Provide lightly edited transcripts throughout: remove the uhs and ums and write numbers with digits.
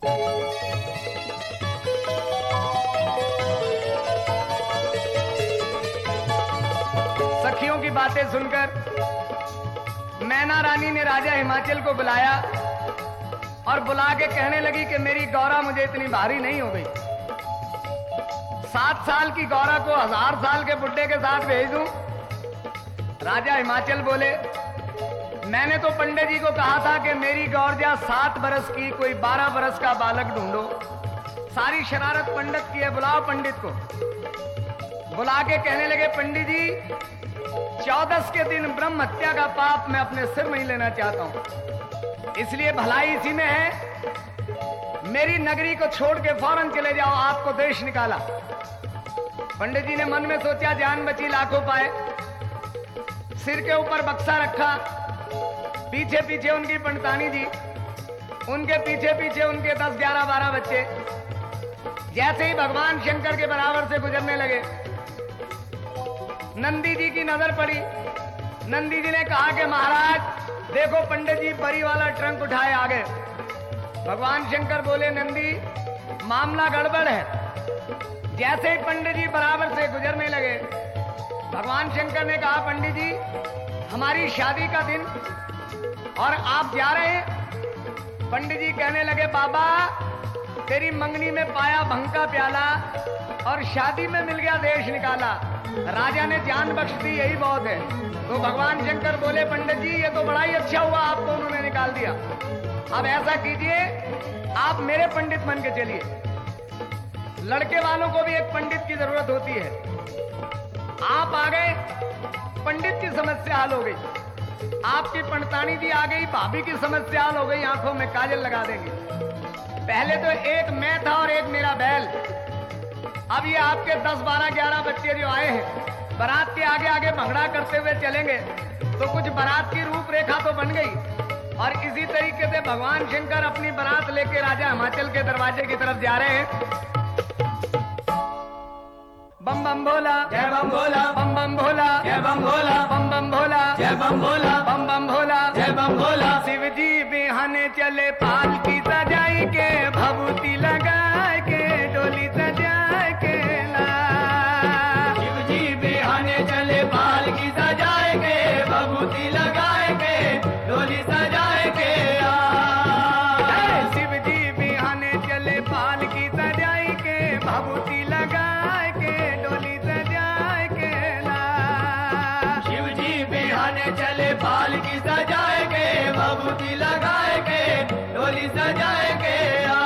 सखियों की बातें सुनकर मैना रानी ने राजा हिमाचल को बुलाया और बुला के कहने लगी कि मेरी गौरा मुझे इतनी भारी नहीं हो गई। 7 साल की गौरा को 1000 साल के बुड्ढे के साथ भेज दूं? राजा हिमाचल बोले, मैंने तो पंडित जी को कहा था कि मेरी गौरजा 7 बरस की, कोई 12 बरस का बालक ढूंढो। सारी शरारत पंडित की है, बुलाओ पंडित को। बुला के कहने लगे, पंडित जी 14 के दिन ब्रह्म हत्या का पाप मैं अपने सिर में ही लेना चाहता हूं, इसलिए भलाई इसी में है, मेरी नगरी को छोड़ के फौरन चले जाओ, आपको देश निकाला। पंडित जी ने मन में सोचा, जान बची लाखों पाए। सिर के ऊपर बक्सा रखा, पीछे पीछे उनकी पंडितानी जी, उनके पीछे पीछे उनके 10, 11, 12 बच्चे। जैसे ही भगवान शंकर के बराबर से गुजरने लगे, नंदी जी की नजर पड़ी। नंदी जी ने कहा कि महाराज देखो, पंडित जी बरी वाला ट्रंक उठाए आ गए। भगवान शंकर बोले, नंदी मामला गड़बड़ है। जैसे ही पंडित जी बराबर से गुजरने लगे, भगवान शंकर ने कहा, पंडित जी हमारी शादी का दिन और आप जा रहे हैं? पंडित जी कहने लगे, बाबा तेरी मंगनी में पाया भंग का प्याला और शादी में मिल गया देश निकाला। राजा ने जान बख्श दी, यही बहुत है। तो भगवान शंकर बोले, पंडित जी ये तो बड़ा ही अच्छा हुआ, आपको उन्होंने निकाल दिया। अब ऐसा कीजिए, आप मेरे पंडित बन के चलिए। लड़के वालों को भी एक पंडित की जरूरत होती है। आप आ गए, पंडित की समस्या हल हो गई। आपकी पंडितानी जी आ गई, भाभी की समस्या हल हो गई, आंखों में काजल लगा देंगे। पहले तो एक मैं था और एक मेरा बैल, अब ये आपके 10, 12, 11 बच्चे जो आए हैं, बारात के आगे आगे भंगड़ा करते हुए चलेंगे, तो कुछ बारात की रूपरेखा तो बन गई। और इसी तरीके से भगवान शंकर अपनी बारात लेके राजा हिमाचल के दरवाजे की तरफ जा रहे हैं। बम बम भोला, जय बम भोला, बम बम भोला, जय बम भोला, बम बम भोला, जय बम भोला, बम बम भोला, जय बम भोला। शिव जी बिहाने चले पालकी सजाई के, भभूति लगा के डोली सजा के ला। शिव जी बिहाने चले पालकी सजाए के, भभूति लगाए के डोली सजाए के आ। शिव जी बिहाने चले पालकी सजाई के, भभूति लगा के डोली सजा के ला। शिव जी बिहाने चले पालकी सजाए के, भभूति लगाए के डोली सजाए के आ।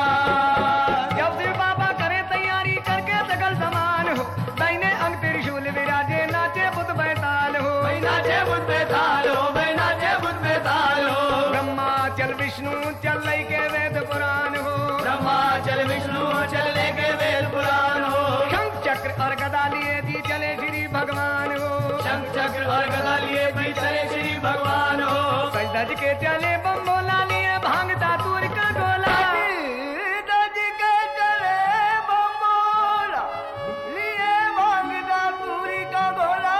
जब शिव बाबा करे तैयारी करके सकल समान हो, दाहिने अंग त्रिशूल विराजे, नाचे बुद्ध बैताल हो। नाचे बुद्ध बैताल हो, नाचे बुद्ध बैताल हो। ब्रह्मा चल विष्णु चल लई के वेद पुराण हो। ब्रह्मा चल विष्णु चलने के वेद पुराण हो। शंख चक्र और गदा लिए जी चले श्री भगवान हो। शंख चक्र और गदा लिए भी चले श्री भगवान हो। सज धज के चले बम भोला लिए भांग दातूर का गोला। धज के चले बम भोला लिए भांग दातूर का गोला।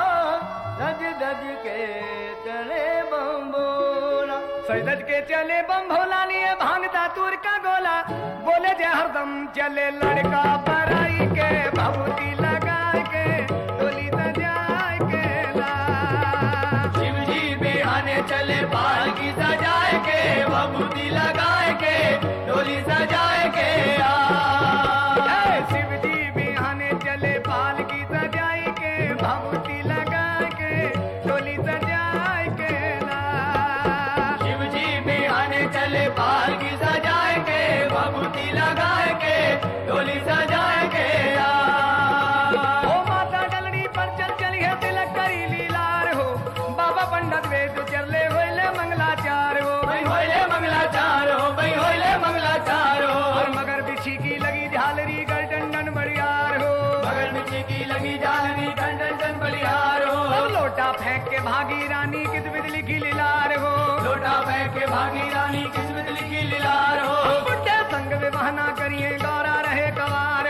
धज धज के चले बम भोला, सज धज के चले बम भोला लिए भांग दातूर का गोला। बोले जय हरदम चले लड़का बराई के, भभूति लगा के डोली सजा के ला। शिव जी बिहाने चले पालकी सजाए के, भभूति लगाए के डोली सजाए के आ। शिव जी बिहाने चले पालकी सजाई के, भभूति लगा के डोली सजा के ला। शिव जी बिहाने चले पालकी सजाए के, भभूति लगाए के डोली सजाए के आ। ओ माता डलड़ी पर चल चली है तिलक करी लीलार हो। बाबा पंडित वेद चले होइले मंगलाचार हो। होइले मंगलाचार हो, होइले मंगलाचार हो। और मगर बिछी की लगी झालरी गढ़ डंडन बड़ियार हो। मगर बिछी की लगी जालनी टन टन टन बलिहार हो। अब लोटा फेंक के भागी रानी किस बिजली की लीलार हो। लोटा फेंक के भागी रानी किस्मत लिखी लीलार हो। बुढ़े संग विवाह ना करिए, गौरा रहे गवार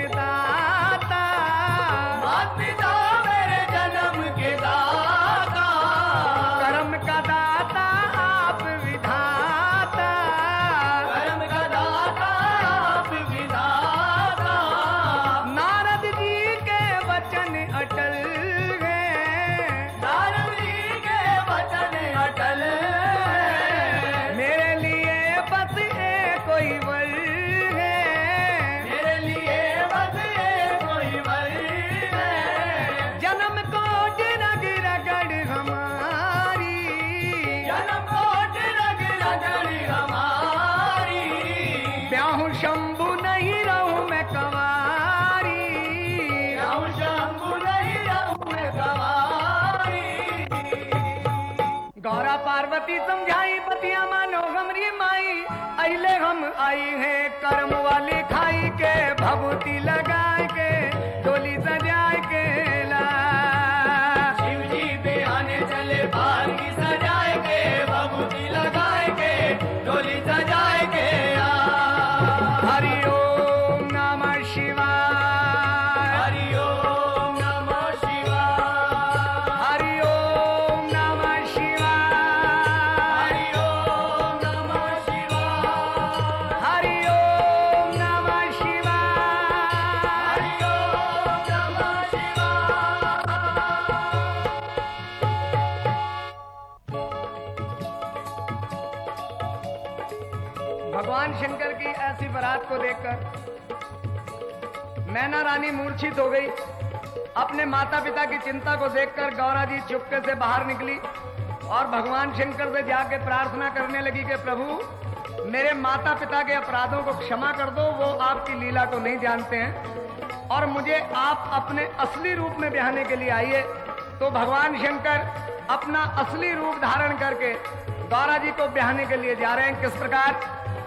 दाता, मात पिता मेरे जन्म के दाता, कर्म का दाता आप विधाता, कर्म का दाता आप विधाता। नारद जी के वचन अटल हैं, नारद जी के वचन अटल है, मेरे लिए बस एक कोई वर है, मेरे लिए बस एक कोई वर है। जन्म कोट रग रगड़ हमारी, जन्म कोट रग रगड़ हमारी, ब्याहूं शंभु नहीं रहूं मैं कंवारी, जाऊं शंभु नहीं रहूं मैं गंवारी। गौरा पार्वती समझाई बतिया मानो हमरी माई, अइले हम आई हैं कर्म वाली खाई के, भभूति लगाए के डोली सजाए के ला। शिव जी बिहाने चले पालकी सजाए के, भभूति लगाए के, डोली सजाए के आ। हरि ओम नमः शिवाय, हरि ओम नमः शिवाय, हरि ओम नमः शिवाय, हरि ओम नमः शिवाय, हरि ओम नमः शिवाय। हरि ओम नमः शिवाय। भगवान शंकर की ऐसी बारात को देखकर नैना रानी मूर्छित हो गई। अपने माता पिता की चिंता को देखकर गौरा जी चुपके से बाहर निकली और भगवान शंकर से जाके प्रार्थना करने लगी कि प्रभु मेरे माता पिता के अपराधों को क्षमा कर दो, वो आपकी लीला को नहीं जानते हैं और मुझे आप अपने असली रूप में ब्याहने के लिए आइए। तो भगवान शंकर अपना असली रूप धारण करके गौरा जी को ब्याहने के लिए जा रहे हैं। किस प्रकार?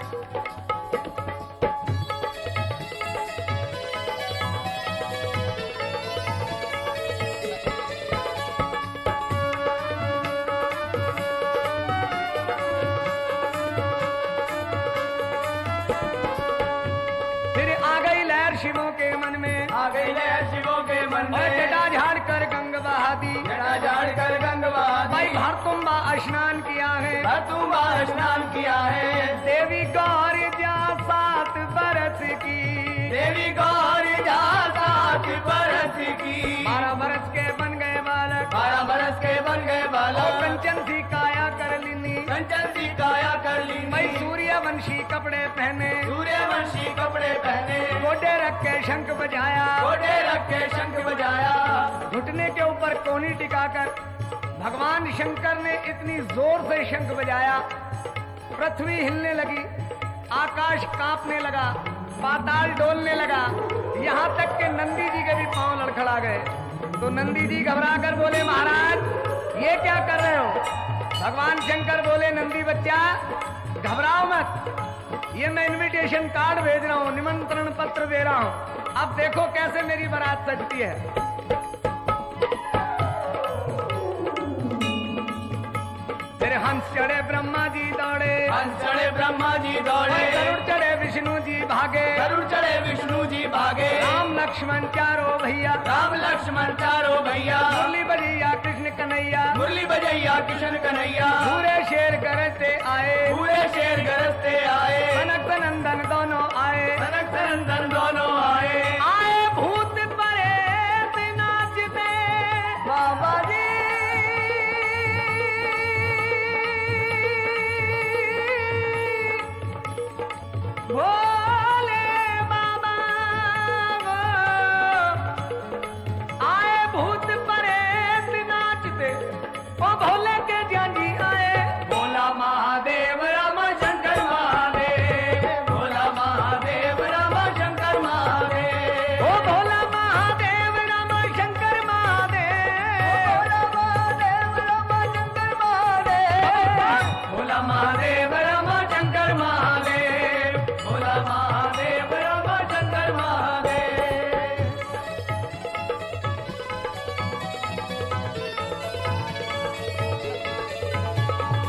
फिर आ गई लहर शिवों के मन में, आ गई लहर शिवों के मन और में, जटा झाड़ कर गंग बहा दी। जटा झाड़ कर गंग बहा भाई दी। भरतुम्बा स्नान किया है, भरतुम्बा स्नान किया है, देवी गौर जा 7 बरस की, देवी गौर जा 7 बरस की, 12 बरस के बन गए बालक, 12 बरस के बन गए और बालक, कंचन सी काया कर लीनी। कंचन सी काया कर ली, भाई सूर्यवंशी कपड़े पहने, सूर्यवंशी कपड़े पहने, गोटे रख के शंख बजाया, घोड़े रख के शंख बजाया, घुटने के ऊपर कोनी टिकाकर भगवान शंकर ने इतनी जोर से शंख बजाया, पृथ्वी हिलने लगी, आकाश कांपने लगा, पाताल डोलने लगा, यहाँ तक कि नंदी जी के भी पांव लड़खड़ा गए। तो नंदी जी घबरा कर बोले महाराज ये क्या कर रहे हो? भगवान शंकर बोले नंदी बच्चा घबराओ मत, ये मैं इनविटेशन कार्ड भेज रहा हूँ, निमंत्रण पत्र दे रहा हूँ, अब देखो कैसे मेरी बारात सजती है। फिर हंस चढ़े ब्रह्मा जी दौड़े, हंस चढ़े ब्रह्मा जी दौड़े, गरुड़ चढ़े विष्णु जी भागे, गरुड़ चढ़े विष्णु जी भागे, राम लक्ष्मण चारों भैया, राम लक्ष्मण चारों भैया, मुरली बजैया कृष्ण कन्हैया, मुरली बजैया किशन कन्हैया, पूरे शेर गरजते आए, पूरे शेर गरजते आए, सनक सनंदन दोनों आए, सनक सनंदन दोनों आए, आए भूत परेत नाचते बाबा जी, भोले बाबा वो, आए भूत परेत नाचते, ओ भोले के जानी आए, भोला महादेव राम शंकर महादेव, भोला महादेव राम शंकर महादेव, ओ भोला महादेव राम शंकर महादेव, भोला महादेव राम शंकर महादेव, भोला महादेव राम शंकर महादेव।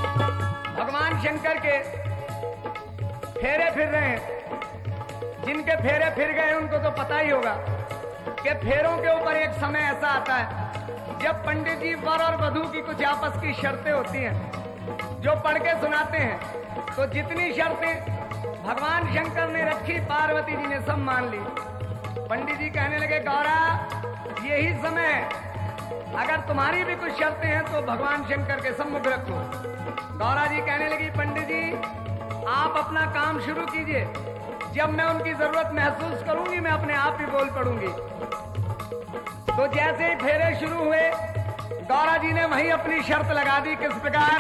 भगवान शंकर के फेरे फिर रहे हैं, जिनके जिनके फेरे फिर गए उनको तो पता ही होगा कि फेरों के ऊपर एक समय ऐसा आता है जब पंडित जी वर और वधू की कुछ आपस की शर्तें होती हैं जो पढ़ के सुनाते हैं। तो जितनी शर्तें भगवान शंकर ने रखी पार्वती जी ने सब मान ली। पंडित जी कहने लगे गौरा यही समय है, अगर तुम्हारी भी कुछ शर्तें हैं तो भगवान शंकर के सम्मुख रखो। गौरा जी कहने लगी पंडित जी आप अपना काम शुरू कीजिए, जब मैं उनकी जरूरत महसूस करूंगी मैं अपने आप ही बोल पड़ूंगी। तो जैसे ही फेरे शुरू हुए गौरा जी ने वही अपनी शर्त लगा दी। किस प्रकार?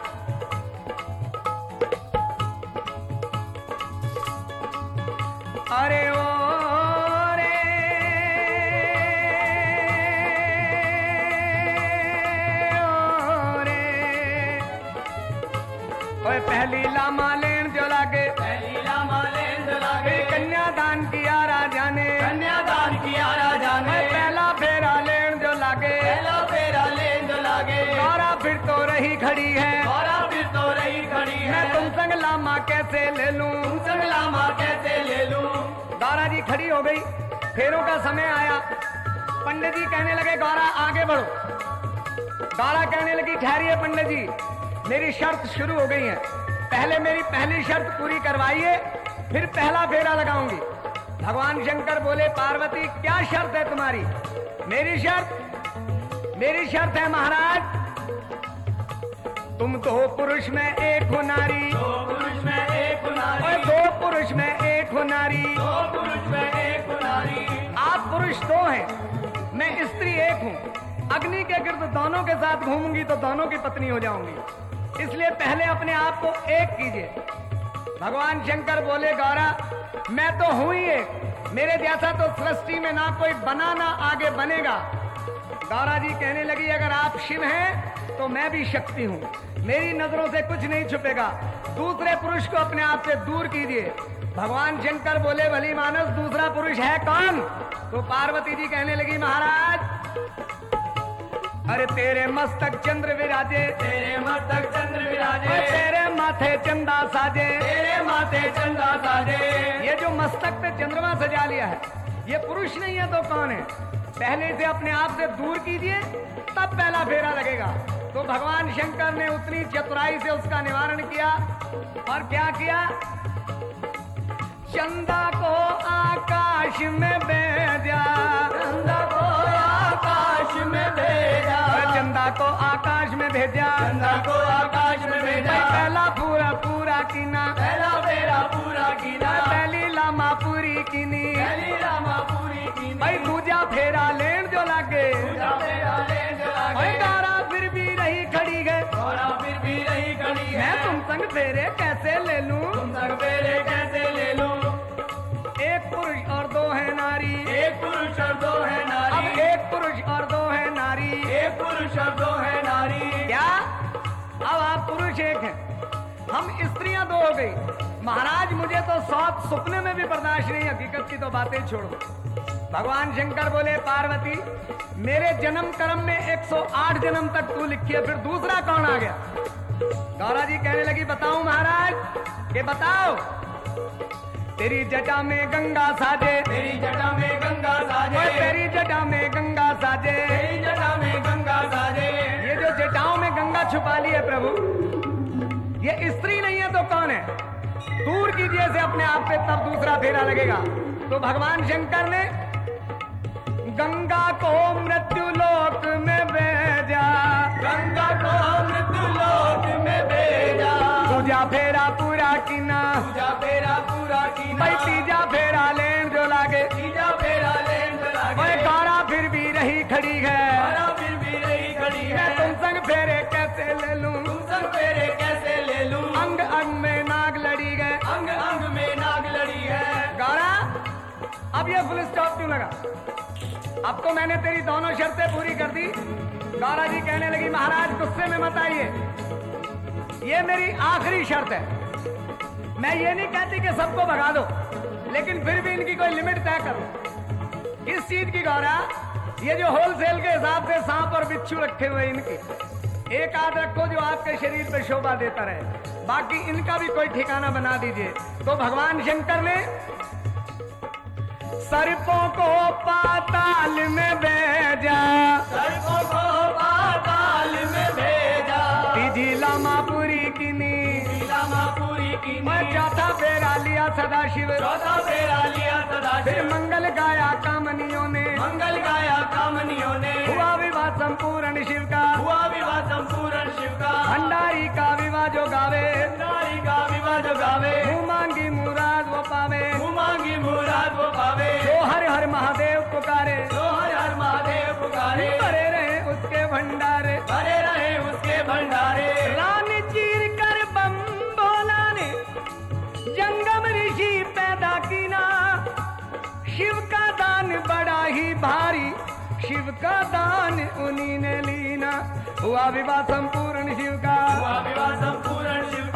अरे ओ रे ओ रे ओए पहली लामा लेन जो लागे, पहली लामा लेन जो लागे, कन्यादान किया राजा ने, कन्यादान किया राजा ने, पहला फेरा लेन जो लागे, पहला फेरा लेन जो लागे, गौरा फिर तो रही खड़ी है, गौरा फिर तो रही खड़ी है, मैं तुम संग लामा कैसे ले लूं, तुम संग लामा कैसे ले लूं। गौरा जी खड़ी हो गई। फेरों का समय आया। पंडित जी कहने लगे गौरा आगे बढ़ो। गौरा कहने लगी ठहरिए पंडित जी, मेरी शर्त शुरू हो गई है, पहले मेरी पहली शर्त पूरी करवाइए फिर पहला फेरा लगाऊंगी। भगवान शंकर बोले पार्वती क्या शर्त है तुम्हारी? मेरी शर्त है महाराज तुम दो पुरुष में एक हो नारी, दो पुरुष में एक नारी, और दो पुरुष में एक हो नारी, दो पुरुष में एक नारी। आप पुरुष दो हैं, मैं स्त्री एक हूँ। अग्नि के गिर्द दोनों के साथ घूमूंगी तो दोनों की पत्नी हो जाऊंगी, इसलिए पहले अपने आप को एक कीजिए। भगवान शंकर बोले गौरा मैं तो हूं ही एक, मेरे जैसा तो सृष्टि में ना कोई बना ना आगे बनेगा। गौरा जी कहने लगी अगर आप शिव हैं तो मैं भी शक्ति हूँ, मेरी नजरों से कुछ नहीं छुपेगा, दूसरे पुरुष को अपने आप से दूर कीजिए। भगवान शंकर बोले भली मानस दूसरा पुरुष है कौन? तो पार्वती जी कहने लगी महाराज अरे तेरे मस्तक चंद्र विराजे, तेरे मस्तक चंद्र विराजे, तेरे माथे चंदा साजे, तेरे माथे चंदा साजे। ये जो मस्तक पे चंद्रमा सजा लिया है ये पुरुष नहीं है तो कौन है? पहले से अपने आप से दूर कीजिए तब पहला फेरा लगेगा। तो भगवान शंकर ने उतनी चतुराई से उसका निवारण किया और क्या किया? चंदा को आकाश में भेजा, चंदा को आकाश में भेजा, चंदा को आकाश में भेजा, चंदा को आकाश में भेजा। पहला पूरा कीना, पहला फेरा पूरा कीना, पहली लामा पूरी कीनी, पहली लामा पूरी कीनी, भाई दूजा फेरा लेन जो लागे, दूजा फेरा लेन जो लागे। गौरा फिर भी रही खड़ी है, गौरा फिर भी रही खड़ी है, मैं तुम संग फेरे कैसे ले लूं, तुम संग फेरे कैसे ले लूं। एक पुरुष और दो है नारी, एक पुरुष और दो है अब नारी, एक पुरुष और दो है नारी, एक पुरुष और दो है नारी। क्या अब आप पुरुष एक हैं, हम स्त्रियां दो हो गई। महाराज मुझे तो सौत सुपने में भी बर्दाश्त नहीं, हकीकत की तो बातें छोड़ो। भगवान शंकर बोले पार्वती मेरे जन्म कर्म में 108 जन्म तक तू लिखी है, फिर दूसरा कौन आ गया? गौरा जी कहने लगी बताऊं महाराज कि बताओ। तेरी जटा में गंगा साजे, तेरी जटा में गंगा साजे, तेरी जटा में गंगा साजे, तेरी जटा में गंगा साजे। ये जो जटाओं में गंगा छुपा ली है प्रभु, ये स्त्री नहीं है तो कौन है? दूर कीजिए से अपने आप पे तब दूसरा फेरा लगेगा। तो भगवान शंकर ने गंगा को मृत्यु लोक में भेजा, गंगा को मृत्यु लोक में भेजा, दूजा फेरा पूरा कीना, दूजा फेरा पूरा कीना, भाई तीजा फेरा लेन जो लागे, तीजा फेरा लेन जो लागे। भाई गौरा फिर भी रही खड़ी है, गौरा फिर भी रही खड़ी है, मैं तुम संग फेरे कैसे ले लूं, तुम संग फेरे कैसे ले लूं। अंग अंग में नाग लड़ी गए, अंग अंग में नाग लड़ी है। गौरा अब ये फुल स्टॉप क्यों लगा? अब तो मैंने तेरी दोनों शर्तें पूरी कर दी। गौरा जी कहने लगी महाराज गुस्से में मत आइए, ये मेरी आखिरी शर्त है। मैं ये नहीं कहती कि सबको भगा दो, लेकिन फिर भी इनकी कोई लिमिट तय करो। इस चीज की गौरा, ये जो होलसेल के हिसाब से सांप और बिच्छू रखे हुए इनके एक आध रखो जो आपके शरीर पे शोभा देता रहे, बाकी इनका भी कोई ठिकाना बना दीजिए। तो भगवान शंकर ने सर्पों को पाताल में भेजा, सर्पों को पाताल में भेजा, तीजी लामापुरी की नी, लामापुरी की मैं चौथा फेरा लिया सदाशिव, चौथा फेरा लिया सदाशिव, फिर मंगल गाया कामनियों ने, मंगल गाया कामनियों ने, हुआ विवाह संपूर्ण शिव का, हुआ विवाह संपूर्ण शिव का, भंडारी का विवाह जो गावे, भंडारी का विवाह जो गावे, मुँह मांगी मुराद वो पावे, मुँह मांगी मुराद वो पावे, जो हर हर महादेव पुकारे, जो हर हर महादेव पुकारे, भरे रहे उसके भंडारे, भरे रहे उसके भंडारे। रानी चीर कर बम बोला ने जंगम ऋषि पैदा की ना, शिव का दान बड़ा ही भारी, शिव का दान उन्हीं ने लीना, हुआ विवाह संपूर्ण शिव का, हुआ विवाह संपूर्ण शिव